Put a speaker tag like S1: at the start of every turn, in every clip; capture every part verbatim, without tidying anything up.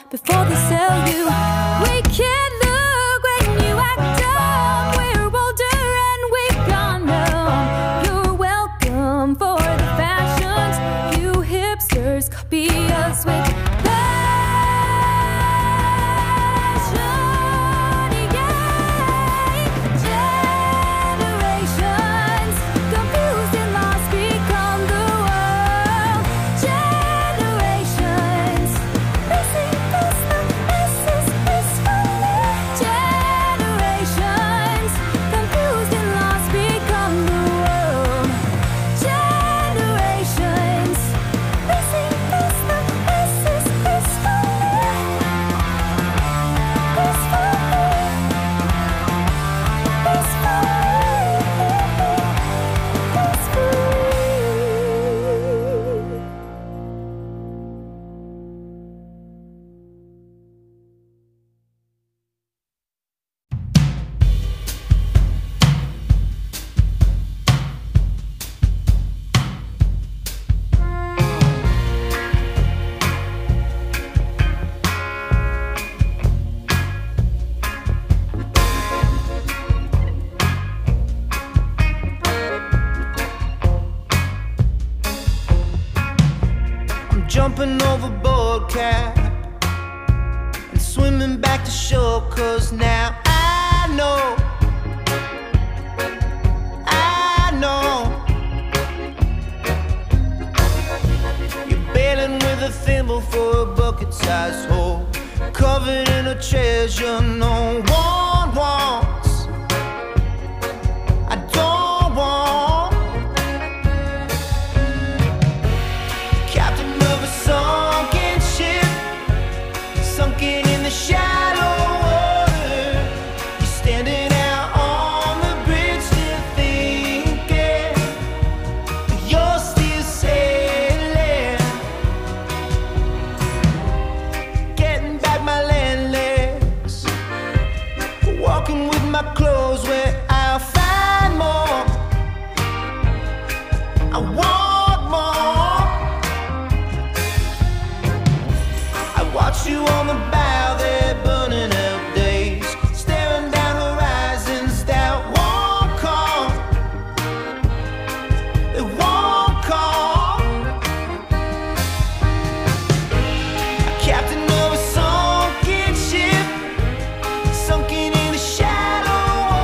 S1: before they sell you. We can't look when you act dumb. We're older and we've gone numb. You're welcome for the fashions. You hipsters copy us with
S2: jumping overboard, cat, and swimming back to shore. Cause now I know, I know you're bailing with a thimble for a bucket-sized hole, covered in a treasure no one wants. I don't want sunken ship, sunken in the shallow water. You're standing out on the bridge, still thinking you're still sailing. Getting back my land legs, walking with my clothes where I'll find more. I want more. Watch you on the bow there, burning out days, staring down horizons that won't come, they won't come. A captain of a sunken ship, sunken in the shallow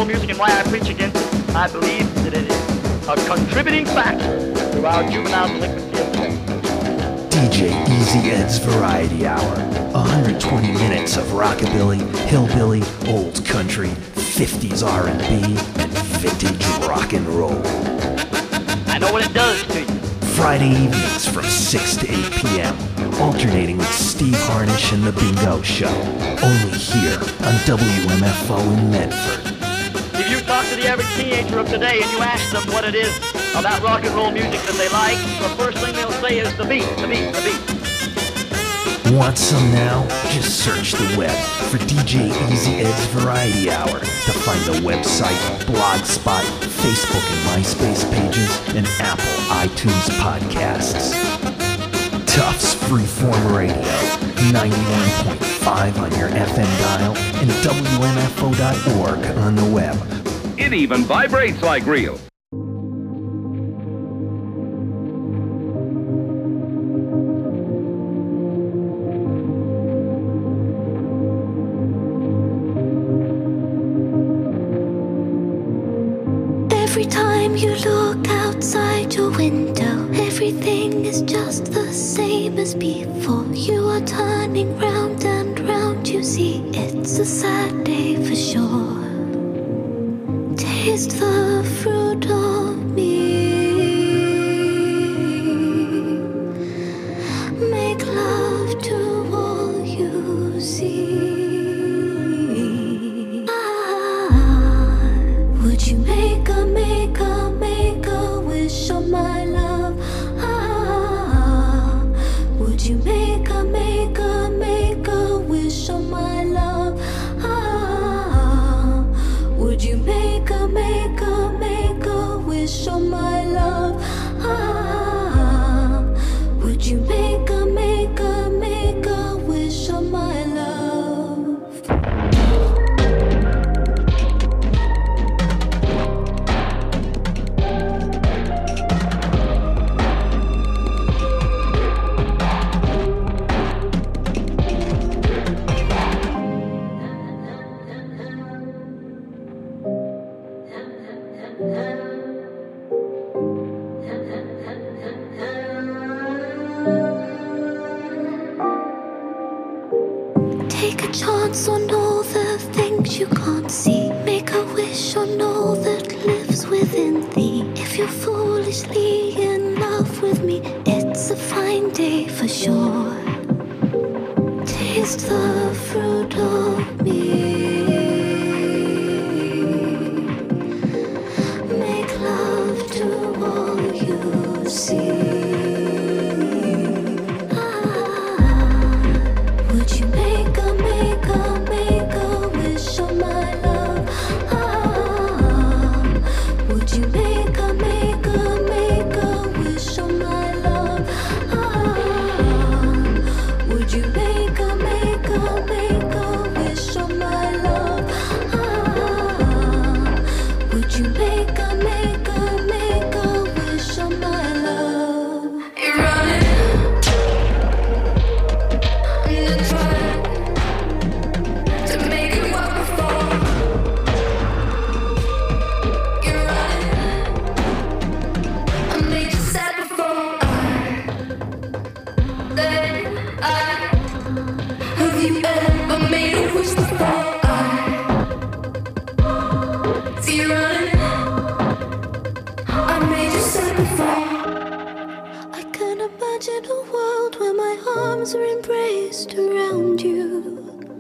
S3: roll music and why I preach against it, I believe that it is a contributing factor to our juvenile delinquency of today.
S4: D J Easy Ed's Variety Hour. one hundred twenty minutes of rockabilly, hillbilly, old country, fifties R and B, and vintage rock and roll.
S3: I know what it does to you.
S4: Friday evenings from six to eight p.m. Alternating with Steve Harnish and The Bingo Show. Only here on W M F O in Medford.
S3: If you talk to the average teenager of today and you ask them what it is about rock and roll music that they like, the first thing they'll say is the beat, the beat, the beat.
S4: Want some now? Just search the web for D J Easy Ed's Variety Hour to find the website, Blogspot, Facebook and MySpace pages, and Apple iTunes podcasts. Tufts Freeform Radio, ninety-one point five on your F M dial, and W M F O dot org on the web.
S5: It even vibrates like real.
S1: Every time you look outside your window, everything is just the same as before. You are turning round and round, you see it's a sad day for sure. Taste the fruit of me, make love to all you see. Ah, would you make a, make a, make a wish on my love? Ah, would you make a, make a, make a wish on my love? Ah, would you make a, make a, make a wish on my love? Ah, would you make a, make a, make a wish on my love? Take a chance on all the things you can't see. Make a wish on all that lives within thee. If you're foolishly in love with me, it's a fine day for sure. Taste the fruit of me, make love to all you see. Would you make a, make a, make a wish on my love? Ah, would you make a, make a, make a wish on my love? Ah, would you make a, make a, make a wish on my love? Ah, would you make a, make a, make a wish on my love? You're running. Imagine a world where my arms are embraced around you.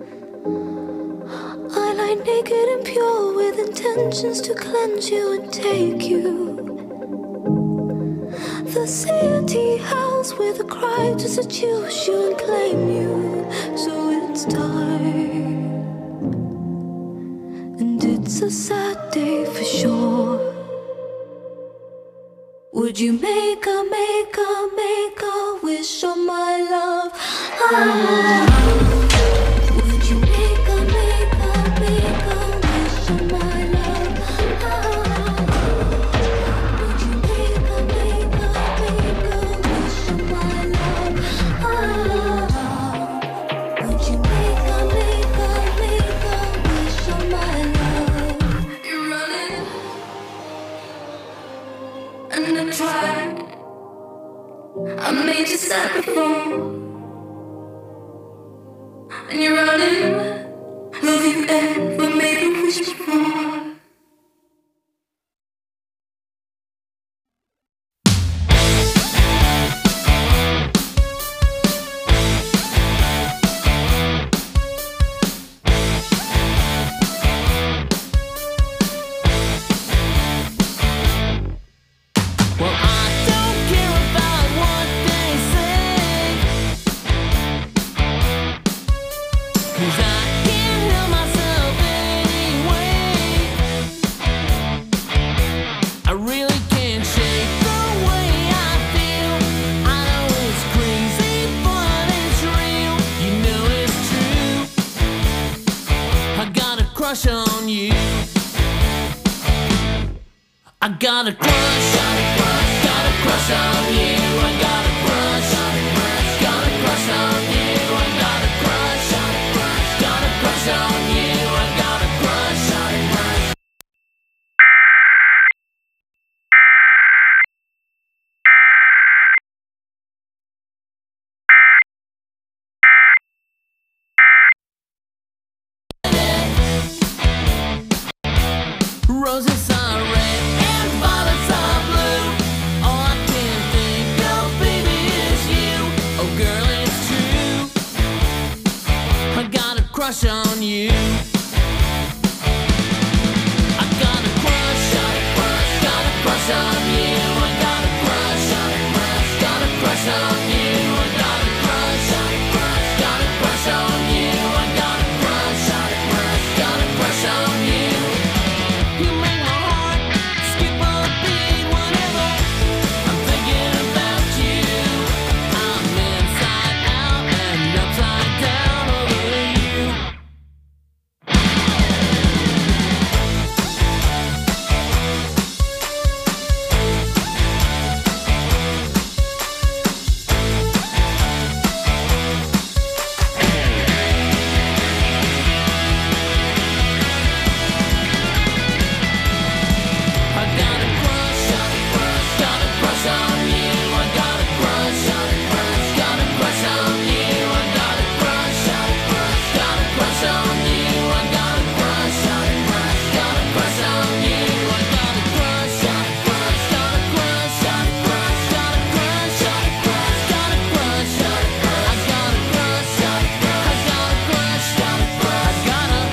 S1: I lie naked and pure with intentions to cleanse you and take you. The city house with a cry to seduce you and claim you. So it's time, and it's a sad day for sure. Would you make a, make a, make a wish on my love? Ah. Would you make a, make a, make a wish on my love? Ah. Would you make a, make a, make a wish on my love? Ah. Would you make a, make a, make a wish on my love? I made you sad before, and you're running. Have you ever made a wish before?
S6: On you, I got a crush, got a crush, got a crush on you. I got a crush, got a crush on you. I got a crush, got a crush on you. I got a crush, got a crush. Roses are red and violets are blue. All I can think of, baby, is you. Oh, girl, it's true. I got a crush on you. I got a crush, got a crush, got a crush on you. I got a crush, got a crush, got a crush on you. I got a crush, got a crush, got a crush on you. I got a crush, got a crush, got a crush on you. You make my heart skip a beat whenever I'm thinking about you. I'm inside out and upside down over you. I got a crush, got a crush, got a crush on you. I got a crush, got a crush, got a crush on you. I got a crush, got a crush, got a crush on you. I got a crush, got a crush, got a crush on you. I got a crush, got a crush, got a crush, got a crush, got a crush, got a crush, got a crush, got a crush. I got a crush, got a crush, got a crush, got a crush, got a.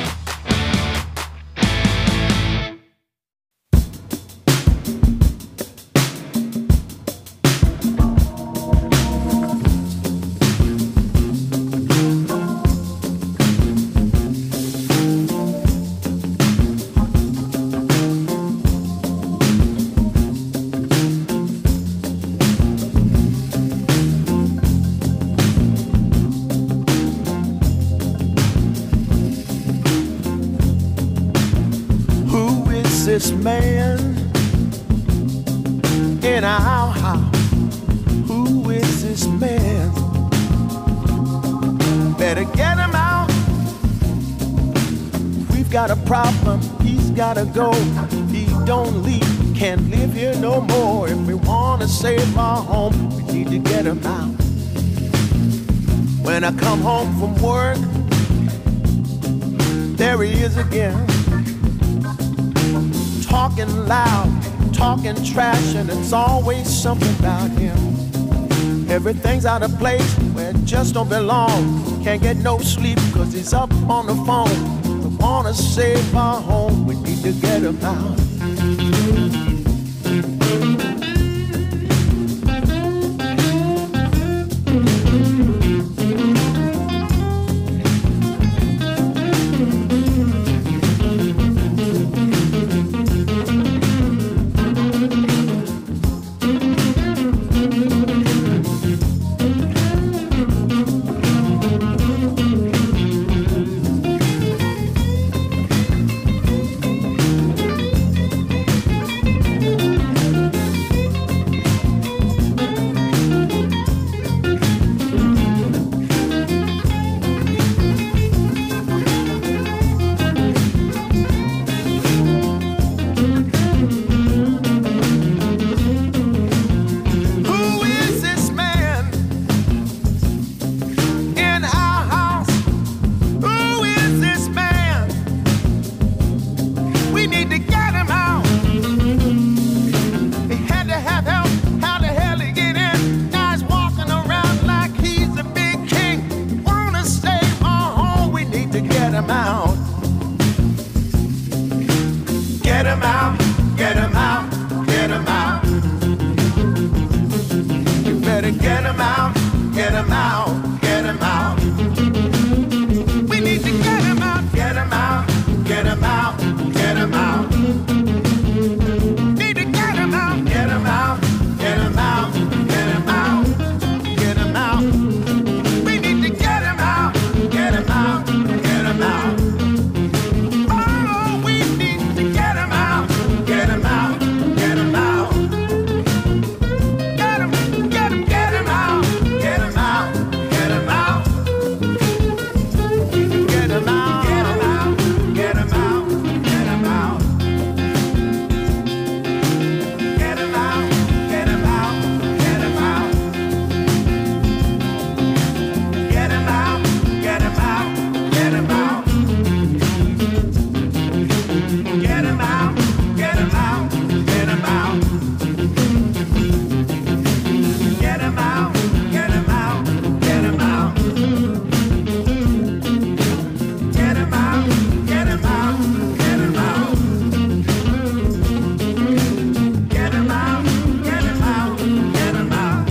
S2: Who is this man in our house? Who is this man? Better get him out. We've got a problem, he's gotta go. He don't leave, can't live here no more. If we wanna save our home, we need to get him out. When I come home from work, there he is again. Talking loud, talking trash, and it's always something about him. Everything's out of place where it just don't belong. Can't get no sleep cause he's up on the phone. We wanna save our home, we need to get him out. him out, get him out, get him out. You better get him out, get him out, get him out. We need to get him out, get him out, get him out, get him out. Need to get him out, get him out, get him out, get him out, get him out. We need to get him out, get him out, get him out. Oh, we need to get him out, get him out, get him out. Get him, get him, get him out, get him out, get him out. Get him out, get him out, get him out, get him out. Get him out, get him out, get him out. Get him out, get him out, get him out. Get him out, get him out, get him out. Get him out, get him out, get him out. Get him out, get him out, get him out. Get him out, get him out, get him out.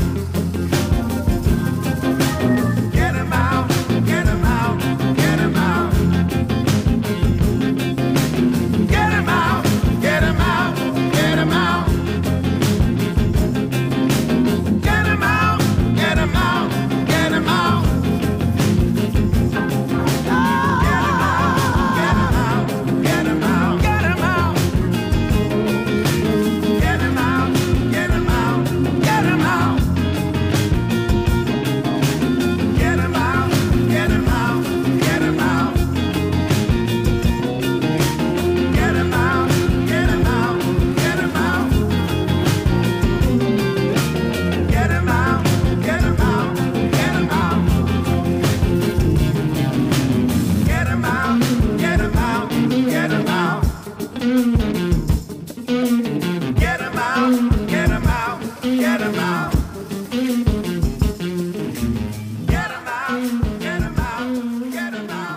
S2: Get him out, get him out, get him out. Get him out, get him out, get him out. Get him out, get him out, get him out. Get him out, get him out, get him out. Get him out, get him out, get him out. Get him out, get him out, get him out. Get him out, get him out, get him out. Get him out, get him out, get him out. Get him out, get him out, get him out. Get him out, get him out, get him out. Get him out, get him out, get him out.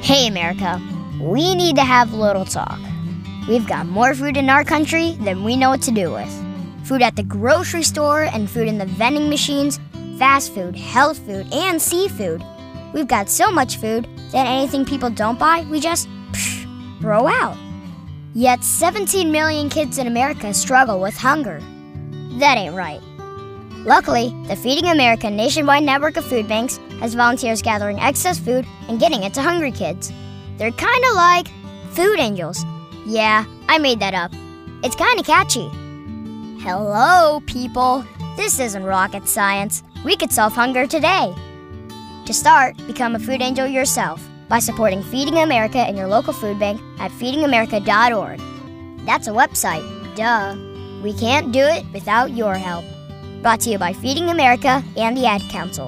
S7: Hey, America, we need to have a little talk. We've got more food in our country than we know what to do with. Food at the grocery store and food in the vending machines, fast food, health food, and seafood. We've got so much food that anything people don't buy, we just psh, throw out. Yet seventeen million kids in America struggle with hunger. That ain't right. Luckily, the Feeding America nationwide network of food banks has volunteers gathering excess food and getting it to hungry kids. They're kinda like food angels. Yeah, I made that up. It's kinda catchy. Hello, people. This isn't rocket science. We could solve hunger today. To start, become a food angel yourself by supporting Feeding America in your local food bank at feeding america dot org. That's a website, duh. We can't do it without your help. Brought to you by Feeding America and the Ad Council.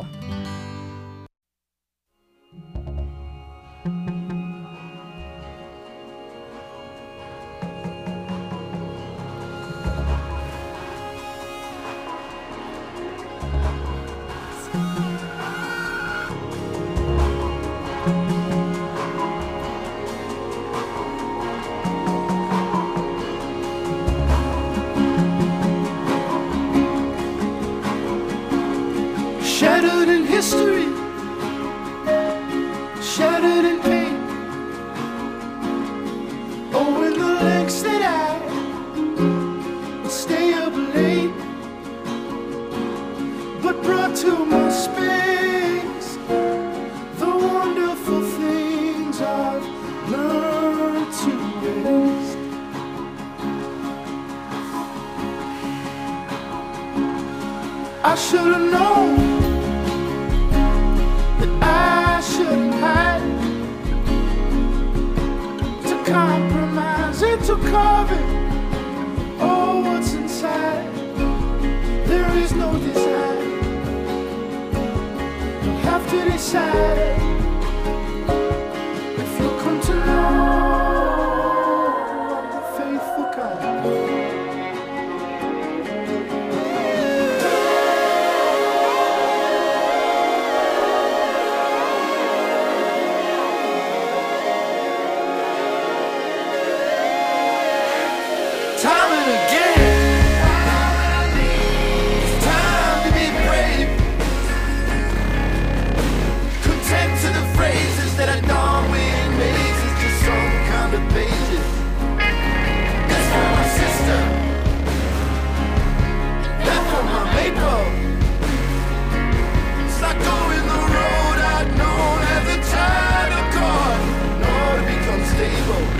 S2: Shattered in history, shattered in pain. Oh, in the lengths that I would stay up late, but brought to my space the wonderful things I've learned to waste. I should have known I shouldn't hide, to compromise and to carve it. Oh, what's inside? There is no desire. You'll have to decide if you come to know I'm the faithful God. Time and again, it's time to be brave. Content to the phrases that adorn with mazes, just some kind of pages. That's for my sister, that for my maple. It's like going the road I'd known as a child of God, in order to become stable.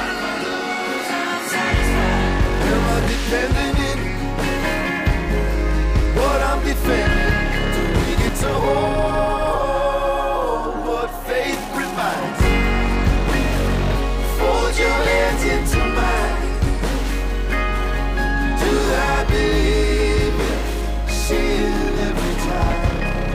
S2: Defending it, what I'm defending, till we get to hold what faith provides. Fold your hands into mine. Do I believe it? See it every time.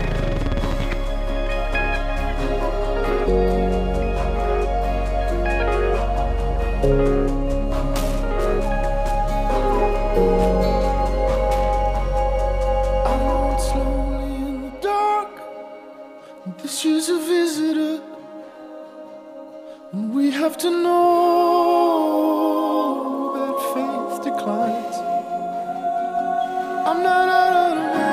S2: She's a visitor, and we have to know that faith declines. I'm not out of the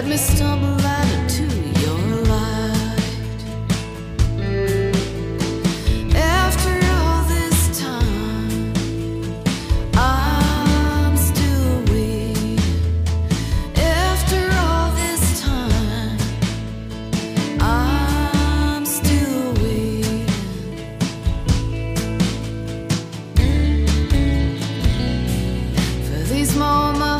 S6: me stumble out into your light. After all this time, I'm still waiting. After all this time, I'm still waiting for these moments.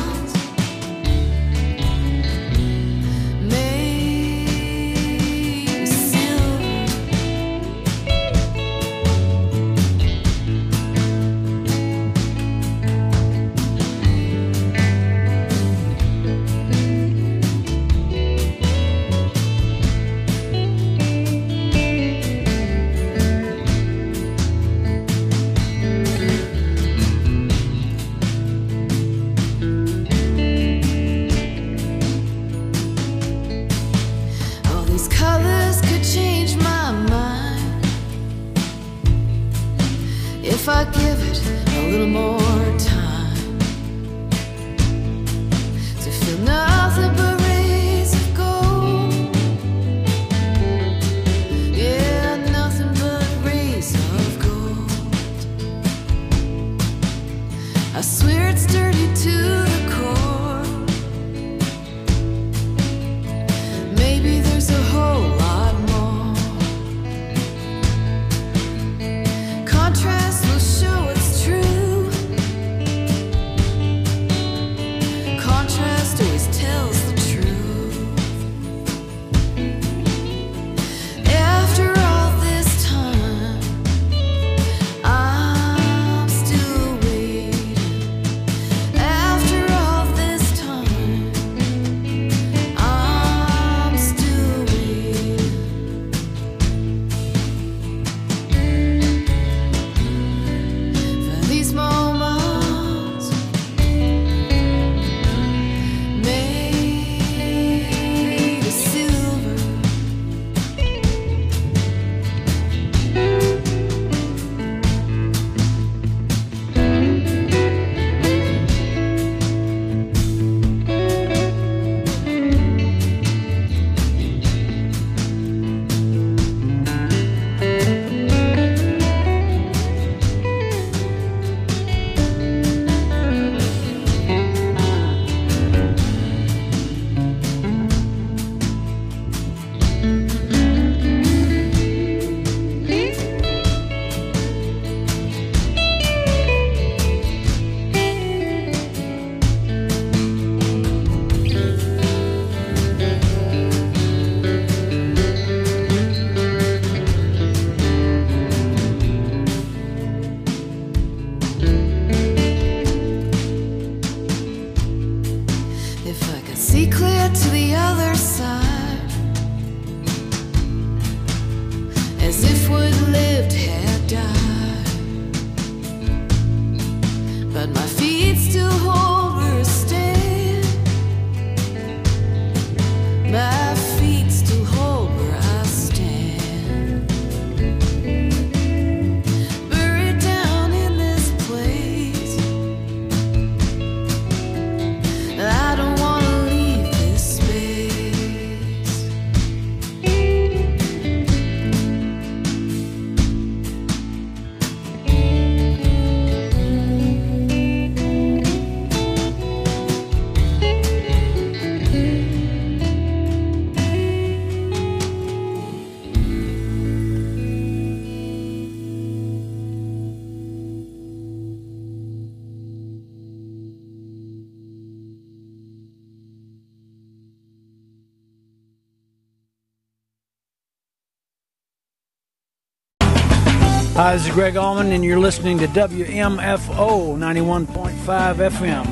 S6: All these colors could change my mind if I give it a little more time to feel nothing but rays of gold. Yeah, nothing but rays of gold. I swear it's dirty to the core. Maybe there's a whole lot more. Contrast will show it's true. Contrast always tells the truth. After all this time, I'm still waiting. After all this time, I'm still waiting for these moments made of silver. If I could see clear to the other side, as if what lived had died, but my feet still hold where I stand. My feet still hold where I stand. Buried down in this place, I don't wanna leave this space.
S8: Hi, this is Greg Allman, and you're listening to W M F O ninety-one point five F M.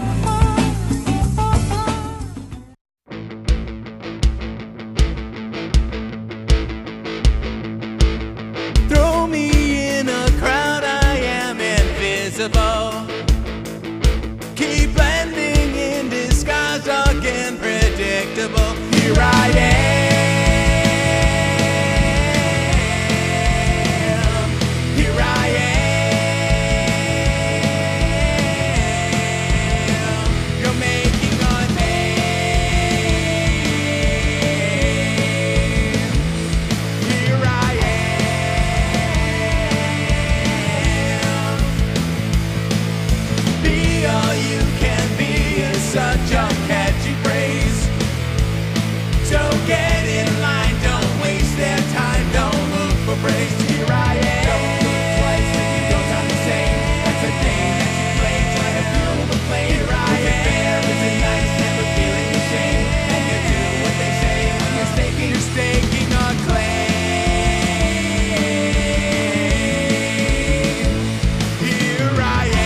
S9: Throw me in a crowd, I am invisible. Keep blending in disguise, dark and predictable. Here I am. Here I am. You're making a name. you can be is such a catchy phrase. So get in line, don't waste their time, don't look for praise. Here I am. Don't look twice if you don't sound the same. That's a game that you play, try to feel the flame. Here I am. Fair is it nice, never feeling the shame. And you do what they say when you're staking, you're staking a claim. Here I am.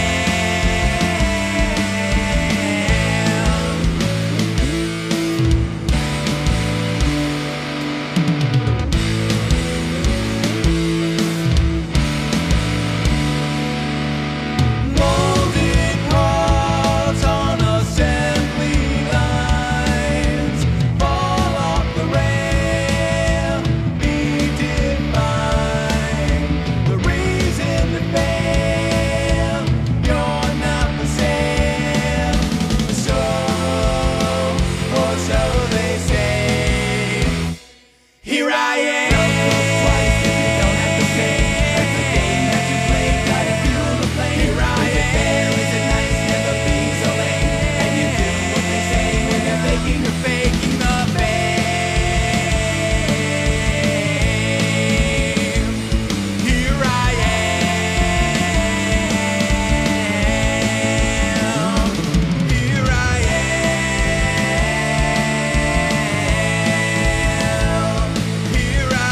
S9: Molded parts on assembly lines fall off the rail, be defined. The reason to fail, you're not for sale. So, or so they say. Here I am. Don't have to say. That's the game that you play. Try to fuel the flame. Here I am. Fair is it nice, never be so lame. And you do what they say when they're faking, you're faking the fame. Here I am. Here I am. Here I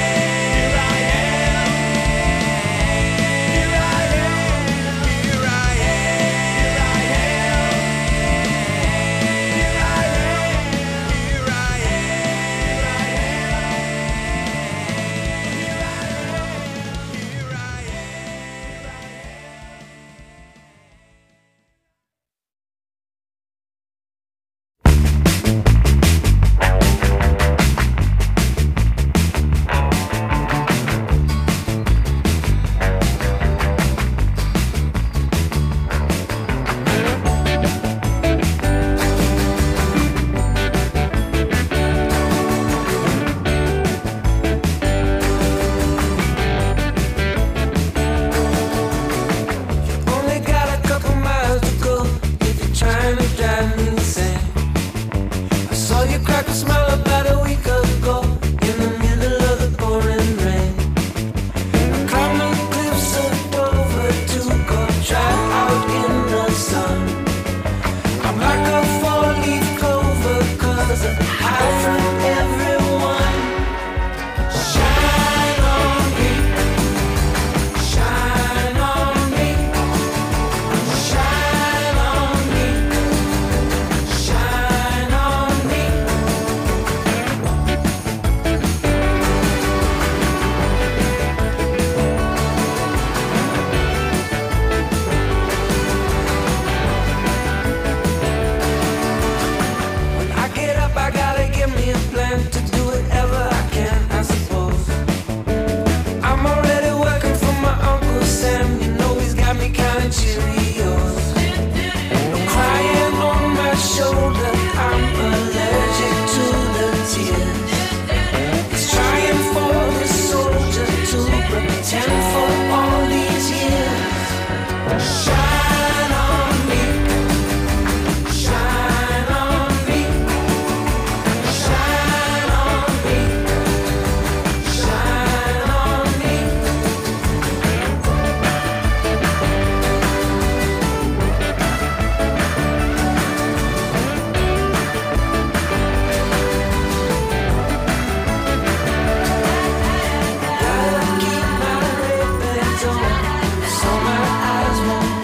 S9: only got a couple miles to go if you're trying to drive me insane. I saw you crack a smile about a week ago in the middle of the pouring rain. I climbed the cliffs of Dover to go try out in the sun. I'm like a four-leaf clover 'cause I hide from everyone. Shine on me, shine on me. Shine on me, shine on me. When I get up, I gotta give me a plan to do whatever I can, I suppose. I'm already working for my Uncle Sam, you know he's got me counting Cheerios. No crying on my shoulder, I'm allergic to the tears. It's trying for the soldier to pretend for all these years. Shine on me, shine on me, shine on me, shine on me. Gotta keep my red pants on so my eyes won't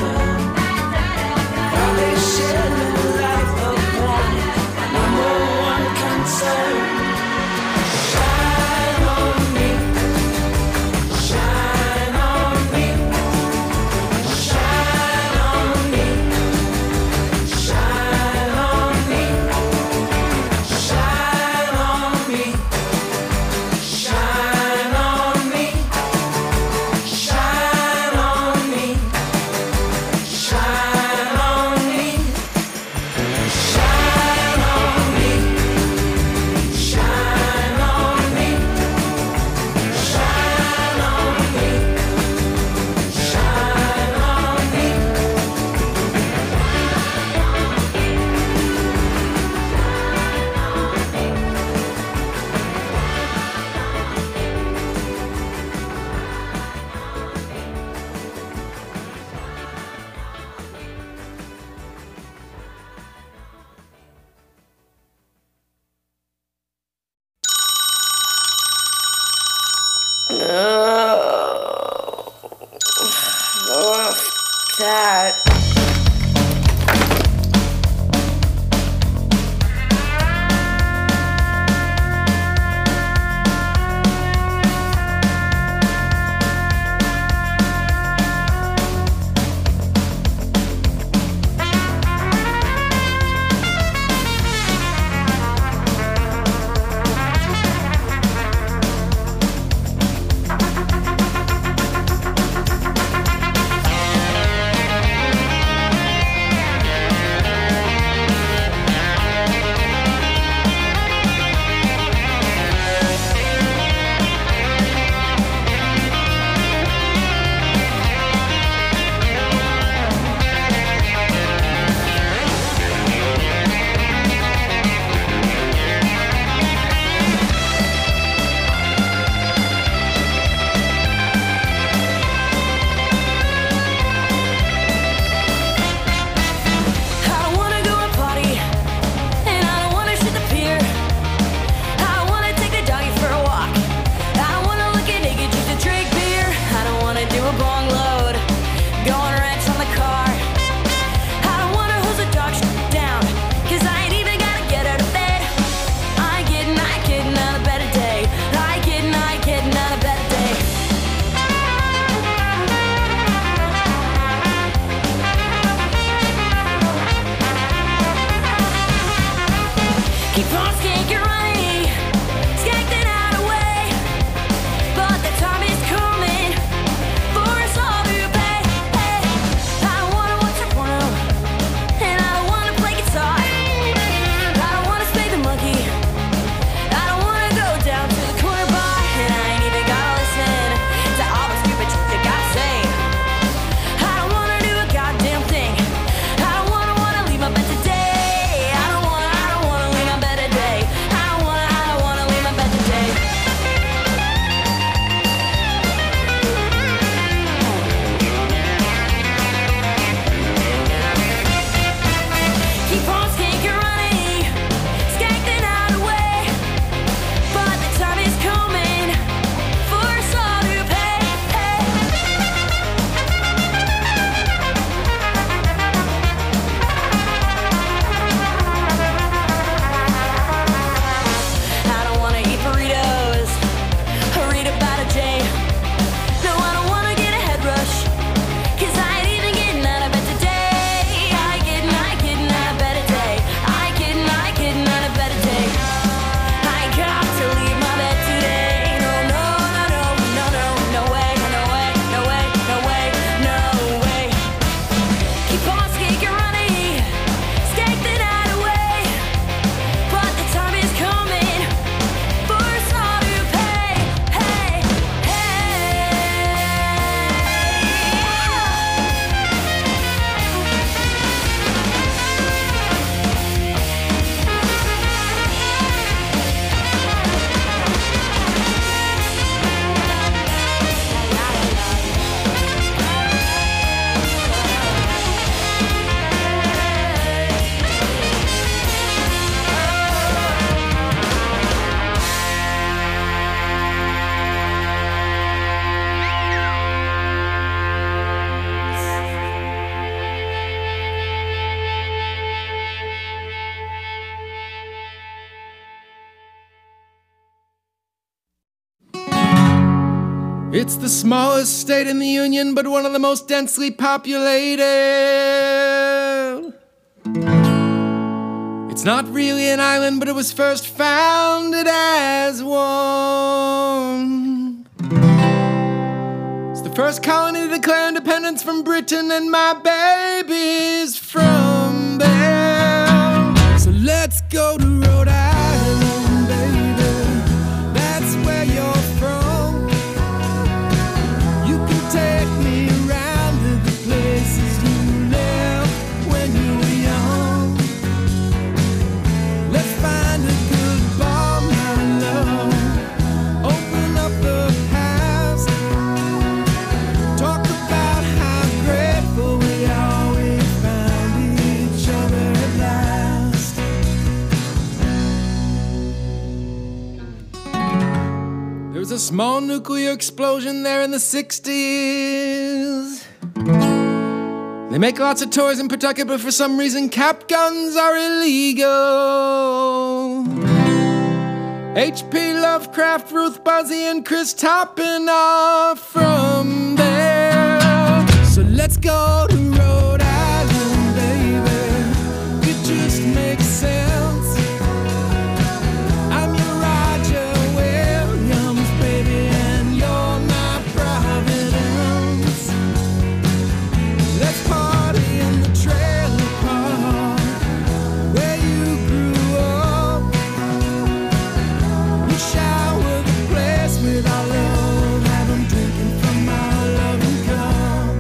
S10: that?
S11: It's the smallest state in the Union, but one of the most densely populated. It's not really an island, but it was first founded as one. It's the first colony to declare independence from Britain, and my baby's from there. So let's go to Rhode Island, baby. That's where you're from. You can take me around to the places you left when you were young. Let's find a good bar, my love. Open up the past. Talk about how grateful we are we found each other at last. There was a small nuclear explosion there in the sixties. They make lots of toys in Pawtucket, but for some reason cap guns are illegal. H P Lovecraft, Ruth Buzzy, and Chris Toppin are from there. So let's go to Rhode Island, baby. It just makes sense. I'm your Roger Williams, baby, and you're my Providence. Let's party in the trailer park where you grew up. We shower the place with our love, have them drinking from our loving cup.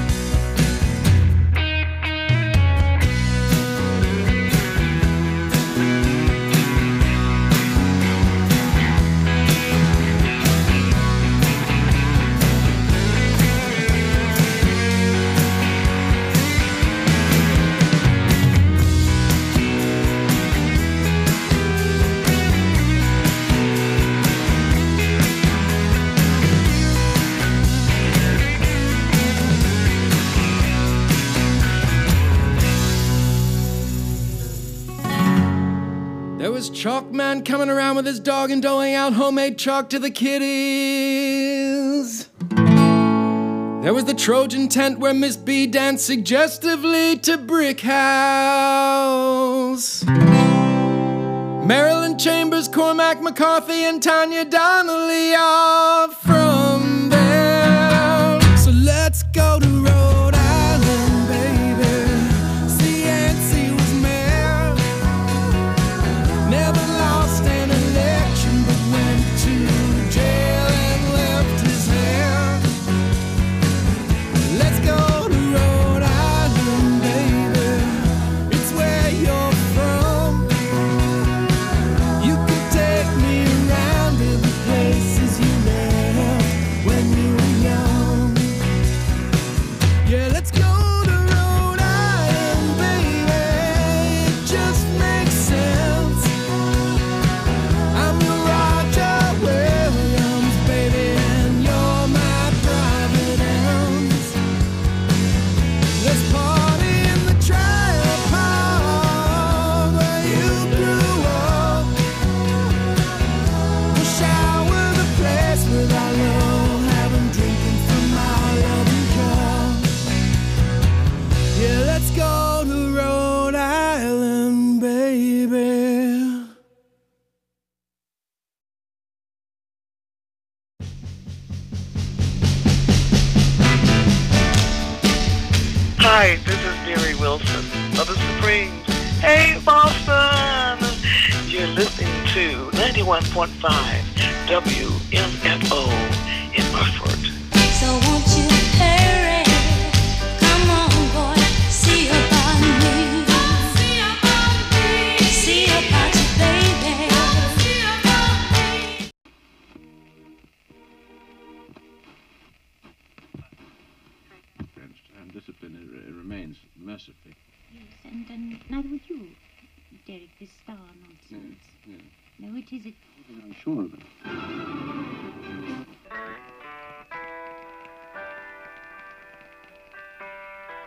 S11: There was Chalk Man coming around with his dog and doling out homemade chalk to the kiddies. There was the Trojan tent where Miss B danced suggestively to Brick House. Marilyn Chambers, Cormac McCarthy, and Tanya Donnelly are from there. So let's go to Rhode Island, baby. See, Yancey was mayor. Never lost an election, but went to jail and left his hair. Let's go to Rhode Island, baby. It's where you're from. You can take me around to the places you left when you were young. Yeah, let's go to Rhode Island, baby. It just makes sense. I'm your Roger Williams, baby, and you're my Providence. Let's party in the trailer park where you grew up. We'll shower the place with our love, have 'em drinking from our loving cup. Yeah, let's go to Rhode Island, baby.
S10: Hi, this is Mary Wilson of the Supremes. Hey, Boston! You're listening to ninety-one point five W M F O in Hartford.
S6: So won't you hurry? Come on, boy, see about me. See about you, baby.
S12: And discipline it, it remains mercifully.
S13: Yes, and, and neither would you, Derek, this star nonsense.
S12: Yes, yes.
S13: No, it isn't.
S12: I'm sure of it.